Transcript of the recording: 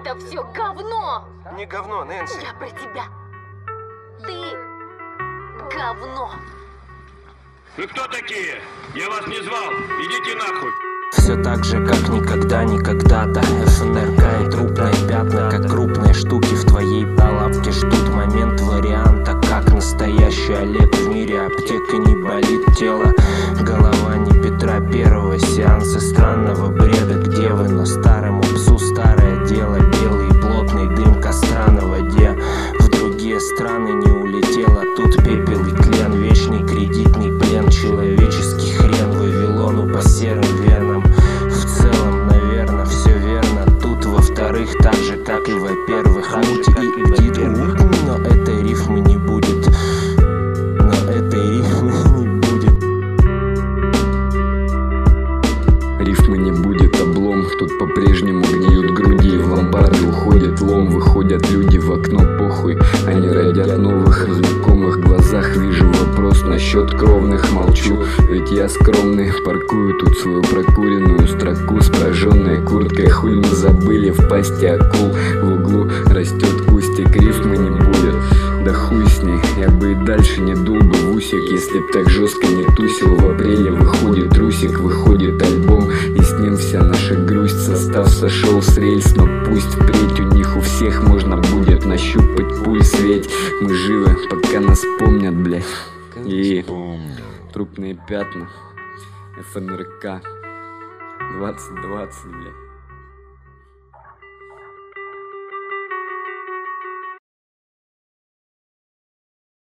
Это все говно! Не говно, Нэнси. Я про тебя. Ты говно. Вы кто такие? Я вас не звал. Идите нахуй. Все так же, как никогда, никогда-то. ФНРК и трупные пятна, как крупные штуки в твоей палатке ждут момент варианта. Как настоящий Олег в мире аптека, не болит тело. Голова не Петра Первого, сеансы странного бреда. Где вы? Но старому псу старое дело. Белый плотный дым костра на воде. В другие страны не улетела. Тут пепел и тлен, вечный кредитный плен. Человеческий хрен Вавилону по серым венам. В целом, наверное, все верно. Тут, во-вторых, так же, как и во-первых, муть и бдит. Но этой рифмы не будет. Но этой рифмы не будет. Рифмы не будет, облом. Тут по-прежнему гниют груди. В ломбарды уходит лом. Выходят люди в окно, похуй. Они родят новых, в знакомых глазах вижу вопрос насчет кровных. Молчу, ведь я скромный. Паркую тут свою прокуренную строку с прожженной курткой. Хуй мы забыли в пасти акул. В углу растет кустик, рифмы не будет. Да хуй с ней, я бы и дальше не дул бы в усик, если б так жестко не тусил. В апреле выходит трусик, выходит альбом, и с ним вся наша грусть. Состав сошел с рельс, но пусть впредь у них у всех можно будет нащупать пульс. Ведь мы живы, пока нас помнят, блядь. И трупные пятна, ФНРК 2020, блядь.